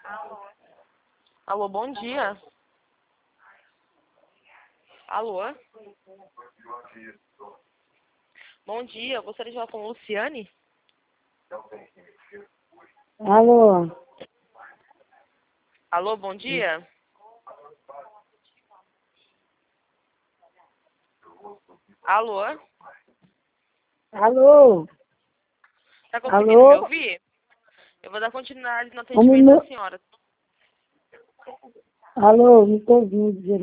Alô, bom dia. Alô? Bom dia, eu gostaria de falar com a Luciane. Alô? Alô, bom dia. Alô? Alô? Tá conseguindo Alô? me ouvir? Eu vou dar continuidade no atendimento da senhora. Alô, não estou ouvindo direito.